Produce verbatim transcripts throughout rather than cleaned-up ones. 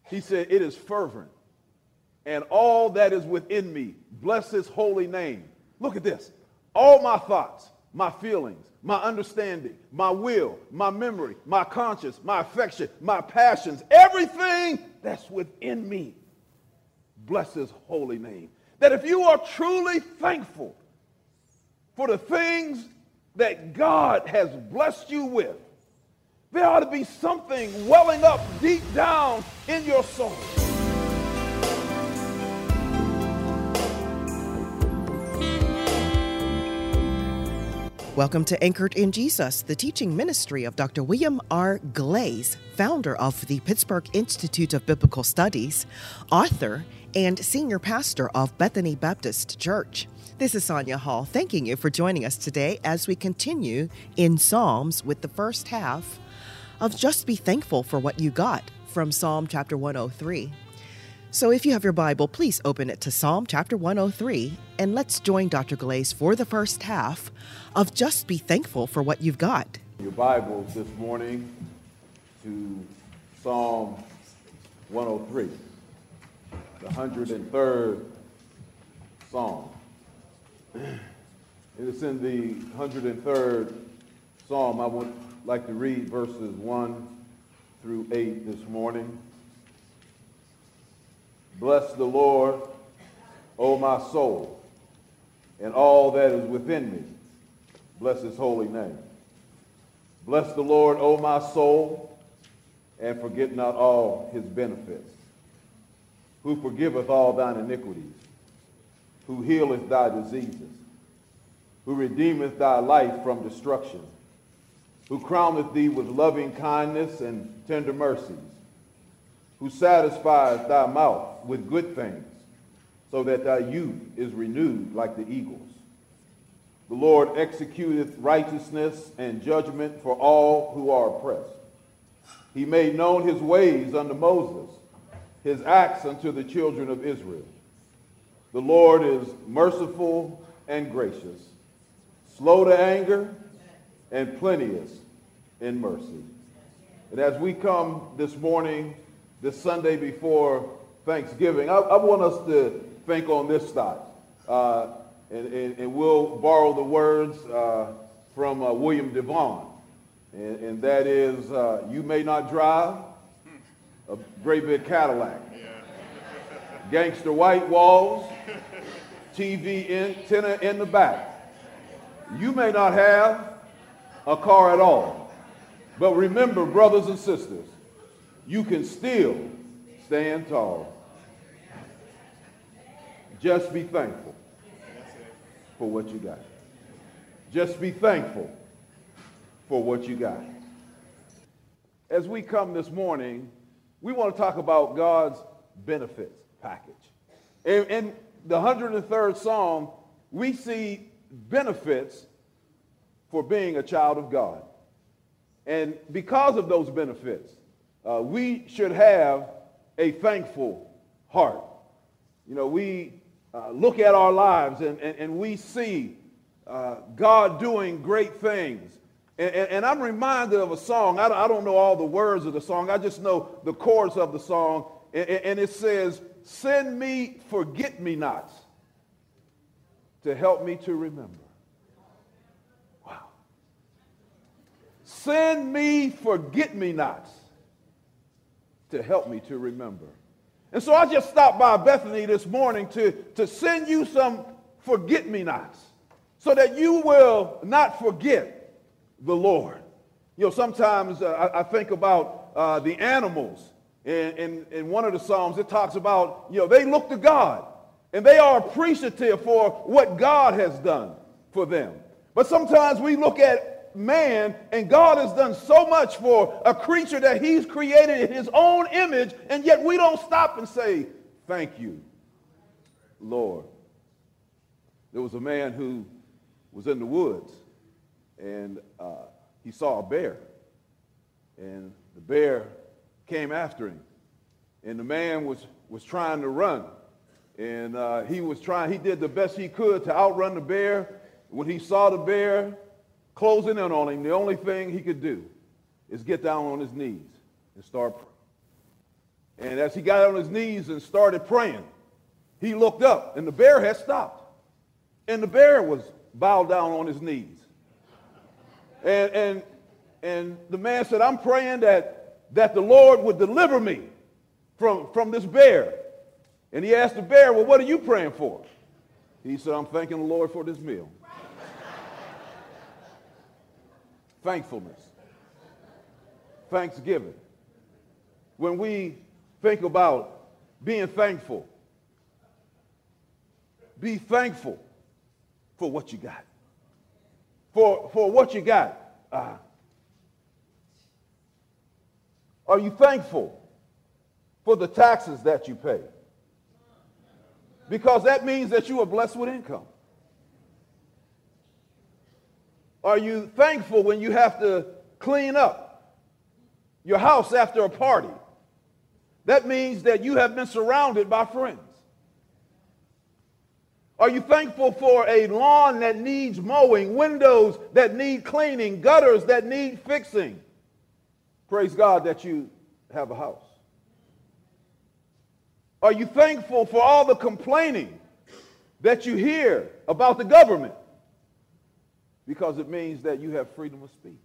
He said, it is fervent. And all that is within me, bless his holy name. Look at this. All my thoughts, my feelings, my understanding, my will, my memory, my conscience, my affection, my passions, everything that's within me, bless his holy name. That if you are truly thankful for the things that God has blessed you with, there ought to be something welling up deep down in your soul. Welcome to Anchored in Jesus, the teaching ministry of Doctor William R. Glaze, founder of the Pittsburgh Institute of Biblical Studies, author, and senior pastor of Bethany Baptist Church. This is Sonia Hall, thanking you for joining us today as we continue in Psalms with the first half of Just Be Thankful for What You Got from Psalm chapter one oh three. So if you have your Bible, please open it to Psalm chapter one oh three, and let's join Doctor Glaze for the first half of Just Be Thankful for What You've Got. Your Bibles this morning to Psalm one oh three, the one hundred third Psalm. It's in the one hundred third Psalm. I would like to read verses one through eight this morning. Bless the Lord, O my soul, and all that is within me. Bless his holy name. Bless the Lord, O my soul, and forget not all his benefits, who forgiveth all thine iniquities, who healeth thy diseases, who redeemeth thy life from destruction, who crowneth thee with loving kindness and tender mercies, who satisfieth thy mouth with good things, so that thy youth is renewed like the eagles. The Lord executeth righteousness and judgment for all who are oppressed. He made known his ways unto Moses, his acts unto the children of Israel. The Lord is merciful and gracious, slow to anger, and plenteous in mercy. And as we come this morning, this Sunday before Thanksgiving, I, I want us to think on this thought. Uh, and, and, and we'll borrow the words uh, from uh, William Devon. And, and that is, uh, you may not drive a great big Cadillac, gangster white walls, T V antenna in the back. You may not have a car at all. But remember, brothers and sisters, you can still stand tall. Just be thankful for what you got. Just be thankful for what you got. As we come this morning, we want to talk about God's benefits package. In, in the one hundred third Psalm, we see benefits for being a child of God. And because of those benefits, uh, we should have a thankful heart. You know, we uh, look at our lives and, and, and we see uh, God doing great things. And, and, and I'm reminded of a song. I don't, I don't know all the words of the song. I just know the chords of the song. And, and it says, send me forget-me-nots to help me to remember. Send me forget-me-nots to help me to remember. And so I just stopped by Bethany this morning to, to send you some forget-me-nots so that you will not forget the Lord. You know, sometimes uh, I, I think about uh, the animals. In, in, in one of the Psalms, it talks about, you know, they look to God and they are appreciative for what God has done for them. But sometimes we look at man, and God has done so much for a creature that he's created in his own image, and yet we don't stop and say, thank you, Lord. There was a man who was in the woods, and uh, he saw a bear, and the bear came after him, and the man was, was trying to run, and uh, he was trying, he did the best he could to outrun the bear. When he saw the bear closing in on him, the only thing he could do is get down on his knees and start praying. And as he got on his knees and started praying, he looked up, and the bear had stopped. And the bear was bowed down on his knees. And, and, and the man said, I'm praying that, that the Lord would deliver me from, from this bear. And he asked the bear, well, what are you praying for? He said, I'm thanking the Lord for this meal. Thankfulness. Thanksgiving. When we think about being thankful, be thankful for what you got. For, for what you got. Uh, are you thankful for the taxes that you pay? Because that means that you are blessed with income. Are you thankful when you have to clean up your house after a party? That means that you have been surrounded by friends. Are you thankful for a lawn that needs mowing, windows that need cleaning, gutters that need fixing? Praise God that you have a house. Are you thankful for all the complaining that you hear about the government? Because it means that you have freedom of speech.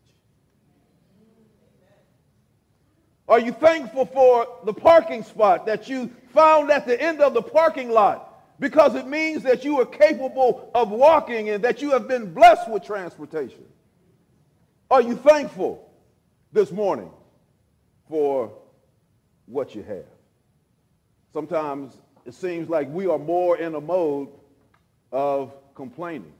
Are you thankful for the parking spot that you found at the end of the parking lot? Because it means that you are capable of walking and that you have been blessed with transportation. Are you thankful this morning for what you have? Sometimes it seems like we are more in a mode of complaining.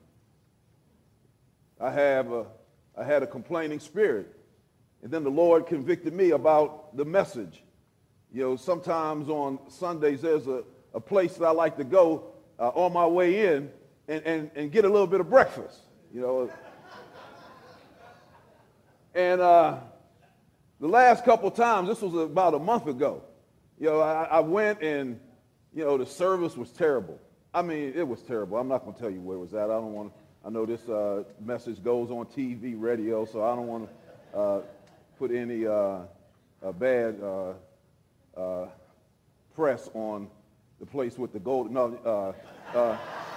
I have a, I had a complaining spirit, and then the Lord convicted me about the message. You know, sometimes on Sundays there's a, a place that I like to go uh, on my way in and, and, and get a little bit of breakfast, you know. And uh, the last couple times, this was about a month ago, you know, I, I went and, you know, the service was terrible. I mean, it was terrible. I'm not going to tell you where it was at. I don't want to. I know this uh, message goes on T V, radio, so I don't want to uh, put any uh, uh, bad uh, uh, press on the place with the gold. No, uh, uh,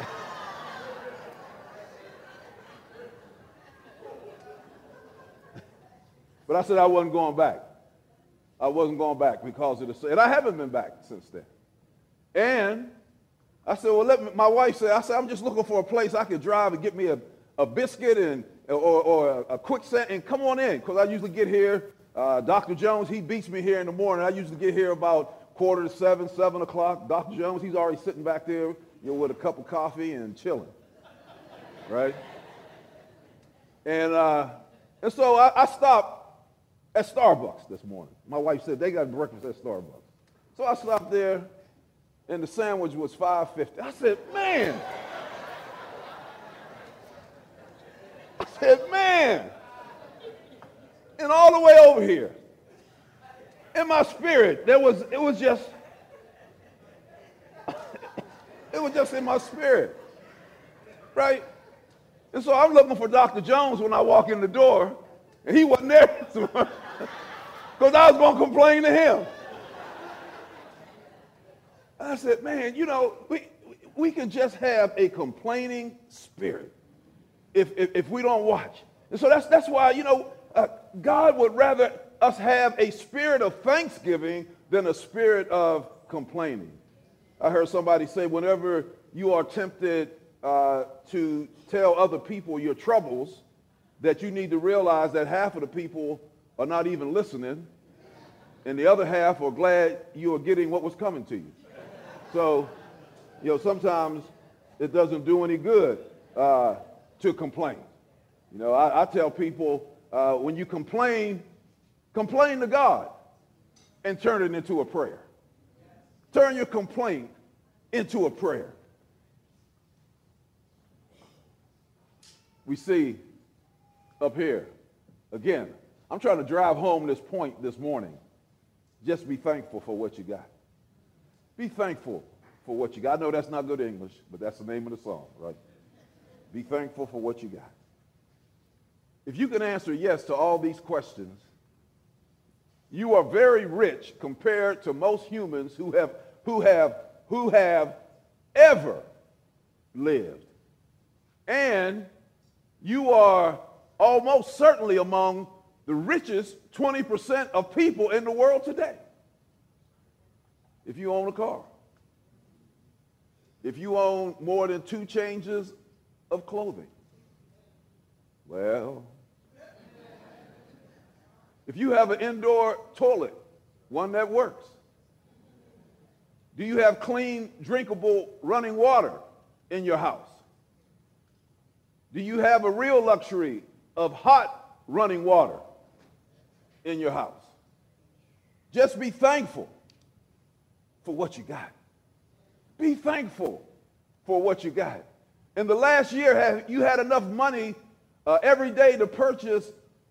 but I said I wasn't going back. I wasn't going back because of the, and I haven't been back since then. And I said, well, let me, my wife said, I said, I'm just looking for a place I could drive and get me a, a biscuit and or, or a, a quick set and come on in, because I usually get here. Uh, Doctor Jones, he beats me here in the morning. I usually get here about quarter to seven, seven o'clock. Doctor Jones, he's already sitting back there, you know, with a cup of coffee and chilling, right? And uh, and so I, I stopped at Starbucks this morning. My wife said they got breakfast at Starbucks, so I stopped there. And the sandwich was five fifty. I said, man. I said, man. And all the way over here, in my spirit, there was, it was just, it was just in my spirit, right? And so I'm looking for Doctor Jones when I walk in the door, and he wasn't there, because I was going to complain to him. I said, man, you know, we we can just have a complaining spirit if if, if we don't watch. And so that's that's why, you know, uh, God would rather us have a spirit of thanksgiving than a spirit of complaining. I heard somebody say, whenever you are tempted uh, to tell other people your troubles, that you need to realize that half of the people are not even listening, and the other half are glad you are getting what was coming to you. So, you know, sometimes it doesn't do any good uh, to complain. You know, I, I tell people, uh, when you complain, complain to God and turn it into a prayer. Turn your complaint into a prayer. We see up here, again, I'm trying to drive home this point this morning. Just be thankful for what you got. Be thankful for what you got. I know that's not good English, but that's the name of the song, right? Be thankful for what you got. If you can answer yes to all these questions, you are very rich compared to most humans who have who have who have ever lived. And you are almost certainly among the richest twenty percent of people in the world today. If you own a car, if you own more than two changes of clothing, well, if you have an indoor toilet, one that works, do you have clean, drinkable, running water in your house? Do you have a real luxury of hot running water in your house? Just be thankful for what you got. Be thankful for what you got. In the last year, have you had enough money uh, every day to purchase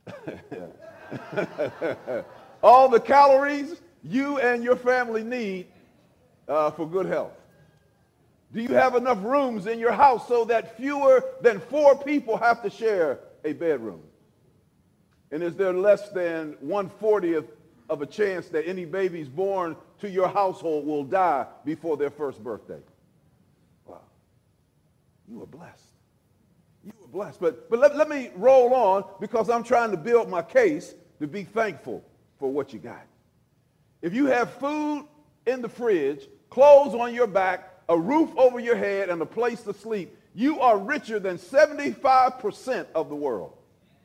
all the calories you and your family need uh, for good health? Do you have enough rooms in your house so that fewer than four people have to share a bedroom? And is there less than one fortieth of a chance that any babies born to your household will die before their first birthday? Wow. You are blessed. You are blessed. But, but let, let me roll on, because I'm trying to build my case to be thankful for what you got. If you have food in the fridge, clothes on your back, a roof over your head, and a place to sleep, you are richer than seventy-five percent of the world.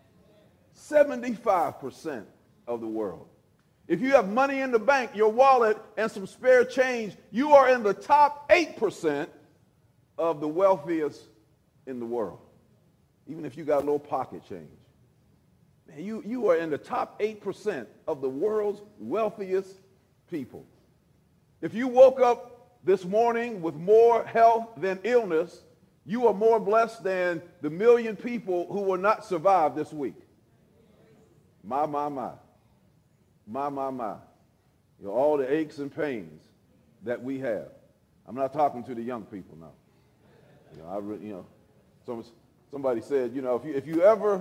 seventy-five percent of the world. If you have money in the bank, your wallet, and some spare change, you are in the top eight percent of the wealthiest in the world. Even if you got a little pocket change. Man, you, you are in the top eight percent of the world's wealthiest people. If you woke up this morning with more health than illness, you are more blessed than the million people who will not survive this week. My, my, my. My, my, my. You know, all the aches and pains that we have. I'm not talking to the young people now. You know, I re, you know, some, somebody said, you know, if you, if you ever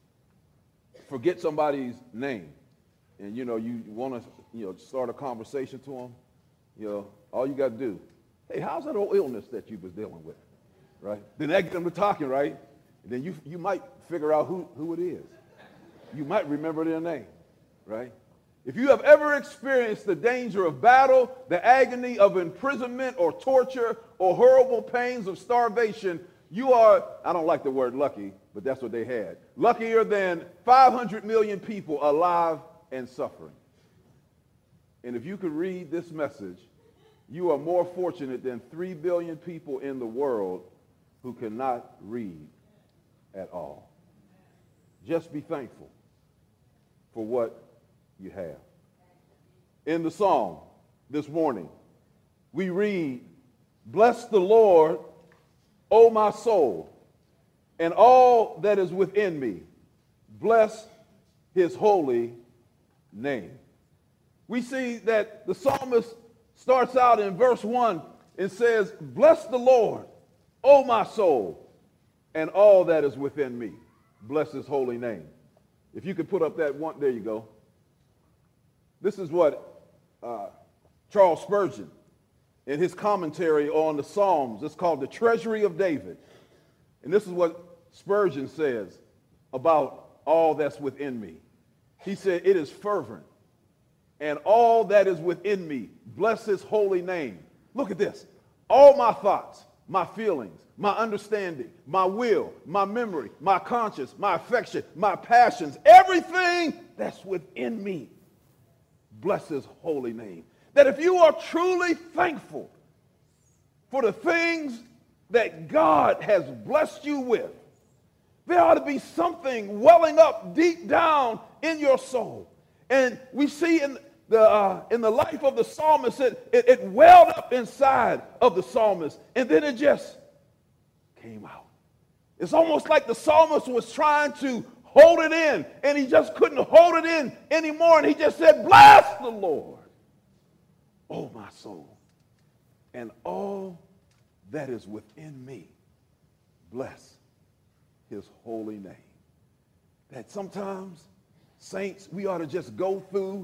forget somebody's name and, you know, you want to, you know, start a conversation to them, you know, all you got to do, hey, how's that old illness that you was dealing with, right? Then that get them to talking, right? And then you, you might figure out who, who it is. You might remember their name, right? If you have ever experienced the danger of battle, the agony of imprisonment or torture, or horrible pains of starvation, you are, I don't like the word lucky, but that's what they had, luckier than five hundred million people alive and suffering. And if you could read this message, you are more fortunate than three billion people in the world who cannot read at all. Just be thankful for what you have. In the psalm this morning, we read, "Bless the Lord, O my soul, and all that is within me. Bless his holy name." We see that the psalmist starts out in verse one and says, "Bless the Lord, O my soul, and all that is within me. Bless his holy name." If you could put up that one, there you go. This is what uh, Charles Spurgeon, in his commentary on the Psalms, it's called the Treasury of David. And this is what Spurgeon says about all that's within me. He said, "It is fervent, and all that is within me, bless his holy name." Look at this. All my thoughts, my feelings, my understanding, my will, my memory, my conscience, my affection, my passions, everything that's within me, bless his holy name. That if you are truly thankful for the things that God has blessed you with, there ought to be something welling up deep down in your soul. And we see in the uh, in the life of the psalmist, it, it, it welled up inside of the psalmist, and then it just came out. It's almost like the psalmist was trying to hold it in, and he just couldn't hold it in anymore, and he just said, "Bless the Lord, oh my soul, and all that is within me. Bless his holy name." That sometimes, saints, we ought to just go through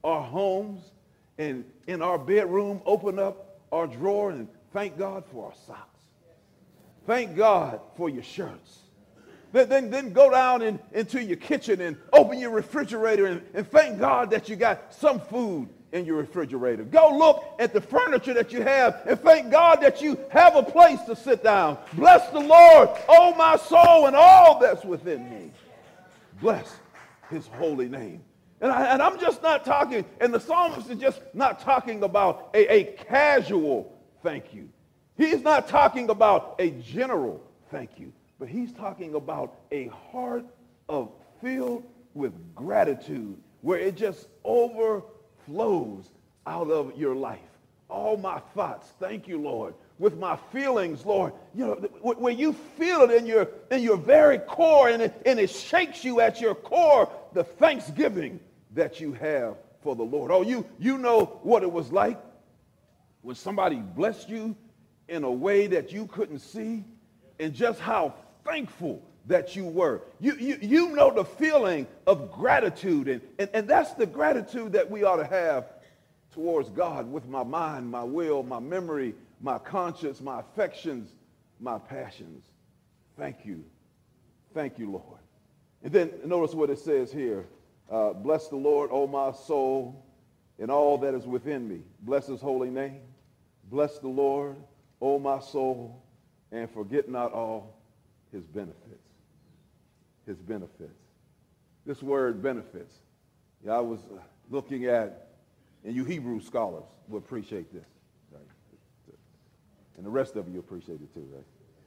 our homes and in our bedroom, open up our drawer and thank God for our socks. Thank God for your shirts. Then, then, then go down in, into your kitchen and open your refrigerator and, and thank God that you got some food in your refrigerator. Go look at the furniture that you have and thank God that you have a place to sit down. Bless the Lord, oh my soul, and all that's within me. Bless his holy name. And, I, and I'm just not talking, and the psalmist is just not talking about a, a casual thank you. He's not talking about a general thank you, but he's talking about a heart of filled with gratitude where it just overflows out of your life. All my thoughts, thank you, Lord. With my feelings, Lord, you know, where you feel it in your in your very core and it, and it shakes you at your core, the thanksgiving that you have for the Lord. Oh, you you know what it was like when somebody blessed you in a way that you couldn't see, and just how thankful that you were. You, you, you know the feeling of gratitude, and, and, and that's the gratitude that we ought to have towards God with my mind, my will, my memory, my conscience, my affections, my passions. Thank you. Thank you, Lord. And then notice what it says here. Uh, Bless the Lord, O my soul, and all that is within me. Bless his holy name. Bless the Lord, O my soul, and forget not all his benefits. His benefits. This word benefits. Yeah, I was looking at, and you Hebrew scholars will appreciate this, right? And the rest of you appreciate it too, right?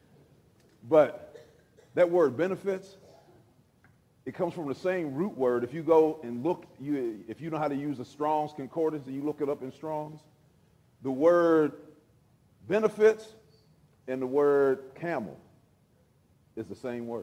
But that word benefits, it comes from the same root word. If you go and look, you if you know how to use the Strong's Concordance and you look it up in Strong's, the word benefits and the word camel is the same word.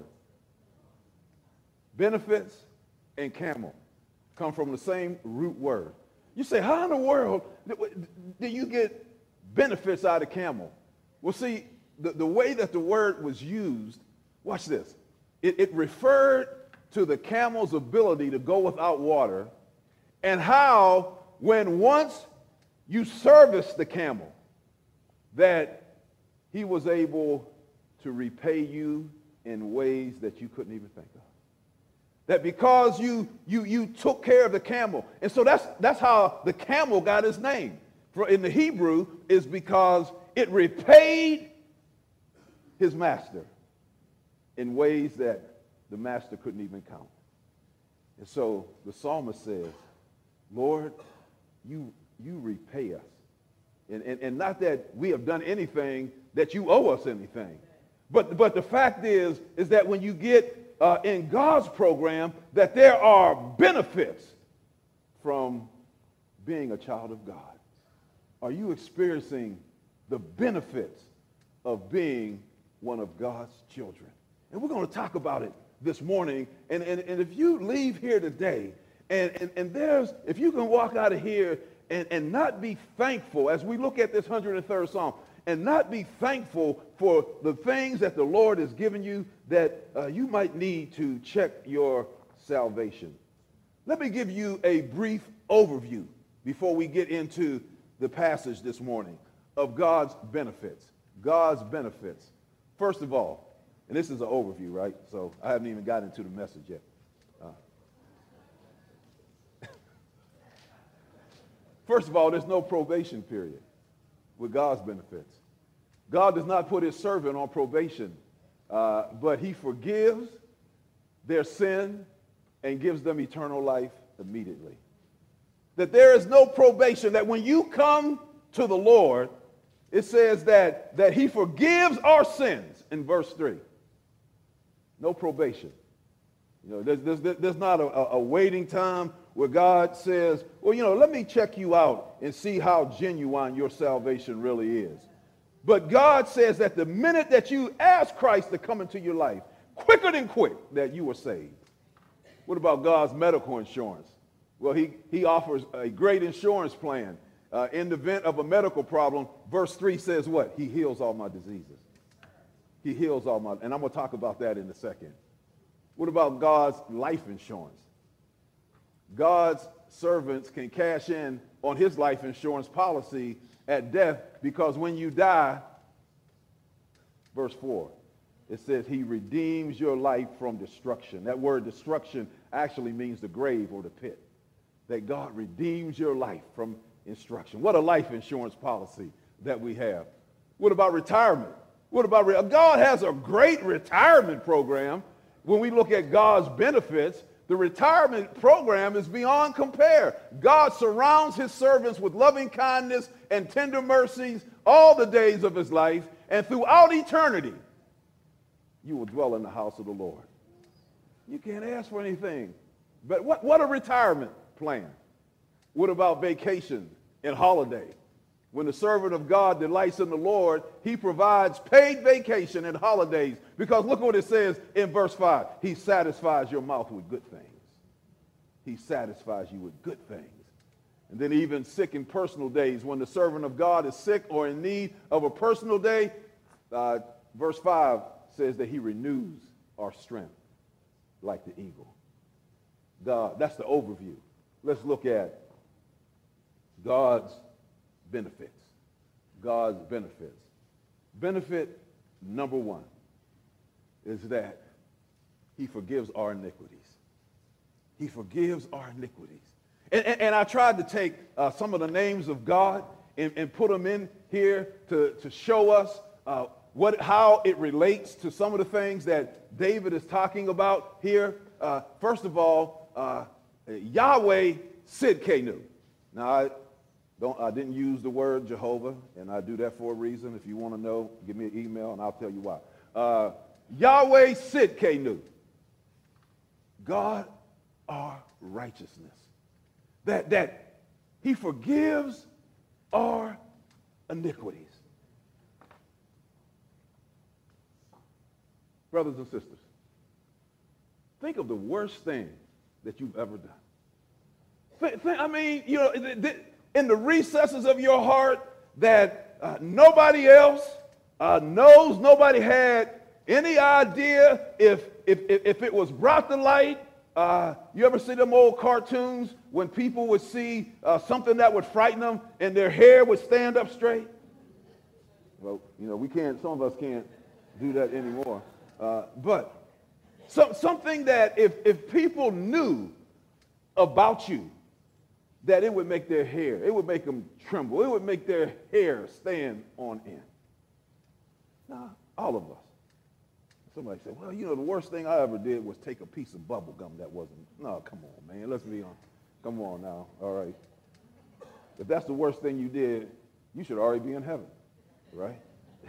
Benefits and camel come from the same root word. You say, how in the world do you get benefits out of camel? Well, see, the, the way that the word was used, watch this. It, it referred to the camel's ability to go without water, and how when once you serviced the camel, that he was able to repay you in ways that you couldn't even think of. That because you you you took care of the camel. And so that's that's how the camel got his name. For in the Hebrew is because it repaid his master in ways that the master couldn't even count. And so the psalmist says, Lord, you you repay us. And, and, and not that we have done anything that you owe us anything. But, but the fact is, is that when you get uh, in God's program, that there are benefits from being a child of God. Are you experiencing the benefits of being one of God's children? And we're going to talk about it this morning. And, and, and if you leave here today, and, and, and there's, if you can walk out of here and, and not be thankful, as we look at this one hundred third Psalm, and not be thankful for the things that the Lord has given you, that uh, you might need to check your salvation. Let me give you a brief overview before we get into the passage this morning of God's benefits. God's benefits. First of all, and this is an overview, right? So I haven't even gotten into the message yet. Uh, First of all, there's no probation period with God's benefits. God does not put his servant on probation, uh, but he forgives their sin and gives them eternal life immediately. That there is no probation, that when you come to the Lord, it says that, that he forgives our sins in verse three. No probation. You know, there's, there's, there's not a, a waiting time where God says, well, you know, let me check you out and see how genuine your salvation really is. But God says that the minute that you ask Christ to come into your life, quicker than quick, that you are saved. What about God's medical insurance? Well, he, he offers a great insurance plan. Uh, in the event of a medical problem, verse three says what? He heals all my diseases. He heals all my, and I'm going to talk about that in a second. What about God's life insurance? God's servants can cash in on his life insurance policy at death, because when you die, verse four, it says he redeems your life from destruction. That word destruction actually means the grave or the pit. That God redeems your life from instruction. What a life insurance policy that we have. What about retirement? What about re- God has a great retirement program. When we look at God's benefits, the retirement program is beyond compare. God surrounds his servants with loving kindness and tender mercies all the days of his life, and throughout eternity, you will dwell in the house of the Lord. You can't ask for anything. But what, what a retirement plan. What about vacation and holiday? When the servant of God delights in the Lord, he provides paid vacation and holidays, because look what it says in verse five. He satisfies your mouth with good things. He satisfies you with good things. And then even sick and personal days, when the servant of God is sick or in need of a personal day, uh, verse five says that he renews our strength like the eagle. God, that's the overview. Let's look at God's benefits. God's benefits. Benefit number one is that he forgives our iniquities. He forgives our iniquities. And, and, and I tried to take uh, some of the names of God and, and put them in here to, to show us uh, what, how it relates to some of the things that David is talking about here. Uh, first of all, uh, Yahweh Sidkenu. Now, I, don't, I didn't use the word Jehovah, and I do that for a reason. If you want to know, give me an email, and I'll tell you why. Uh, Yahweh Sidkenu. God, our righteousness. That, that he forgives our iniquities. Brothers and sisters, think of the worst thing that you've ever done. Think, think, I mean, you know, in the recesses of your heart that uh, nobody else uh, knows, nobody had any idea if, if, if it was brought to light. Uh, you ever see them old cartoons when people would see uh, something that would frighten them and their hair would stand up straight? Well, you know, we can't, some of us can't do that anymore. Uh, but so, something that if, if people knew about you, that it would make their hair, it would make them tremble, it would make their hair stand on end. Now, all of us. Somebody said, well, you know, the worst thing I ever did was take a piece of bubble gum that wasn't. No, come on, man. Let's be honest. Come on now. All right. If that's the worst thing you did, you should already be in heaven, right?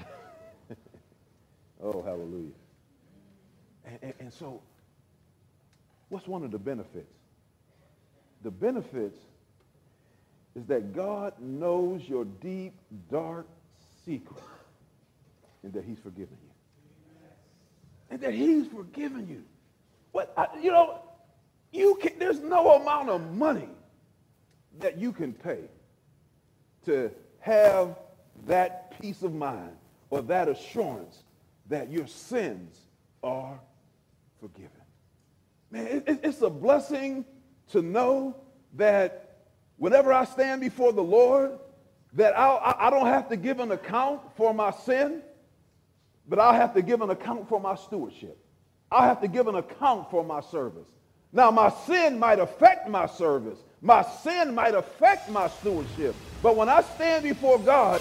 Oh, hallelujah. And, and, and so, what's one of the benefits? The benefits is that God knows your deep, dark secret, and that he's forgiven you. And that he's forgiven you. What I, you know, you can, there's no amount of money that you can pay to have that peace of mind or that assurance that your sins are forgiven. Man, it, it's a blessing to know that whenever I stand before the Lord, that I'll, I, I don't have to give an account for my sin, but I'll have to give an account for my stewardship. I'll have to give an account for my service. Now, my sin might affect my service. My sin might affect my stewardship. But when I stand before God,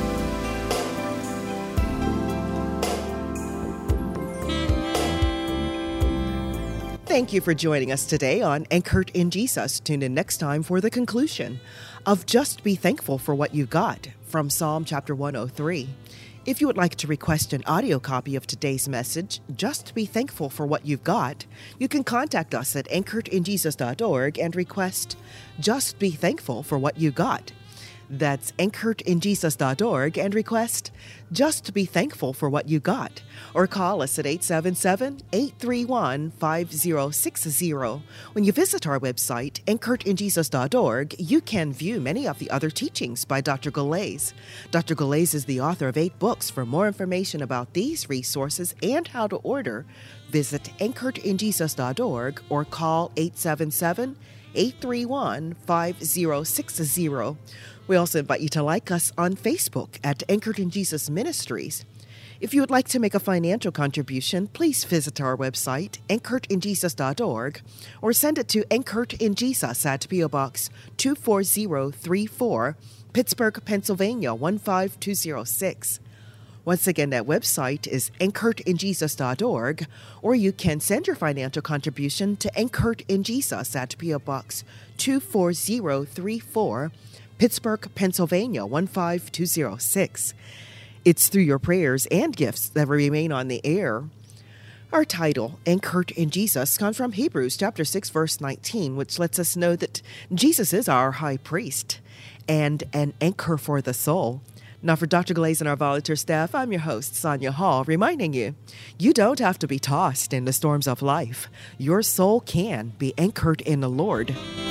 thank you for joining us today on Anchored in Jesus. Tune in next time for the conclusion of Just Be Thankful for What You Got from Psalm chapter one oh three. If you would like to request an audio copy of today's message, Just Be Thankful for What You've Got, you can contact us at anchored in jesus dot org and request Just Be Thankful for What You Got. That's anchored in jesus dot org and request Just Be Thankful for What You Got. Or call us at eight seven seven, eight three one, five zero six zero. When you visit our website, anchored in jesus dot org, you can view many of the other teachings by Doctor Galais. Doctor Galais is the author of eight books. For more information about these resources and how to order, visit anchored in jesus dot org or call eight seven seven, eight three one, five zero six zero. We also invite you to like us on Facebook at Anchored in Jesus Ministries. If you would like to make a financial contribution, please visit our website, anchored in jesus dot org, or send it to Anchored in Jesus at P O Box two four zero three four, Pittsburgh, Pennsylvania one five two zero six. Once again, that website is anchored in jesus dot org, or you can send your financial contribution to Anchored in Jesus at P O Box two four zero three four, Pittsburgh, Pennsylvania one five two zero six. It's through your prayers and gifts that remain on the air. Our title, Anchored in Jesus, comes from Hebrews chapter six, verse nineteen, which lets us know that Jesus is our high priest and an anchor for the soul. Now, for Doctor Glaze and our volunteer staff, I'm your host, Sonia Hall, reminding you, you don't have to be tossed in the storms of life. Your soul can be anchored in the Lord.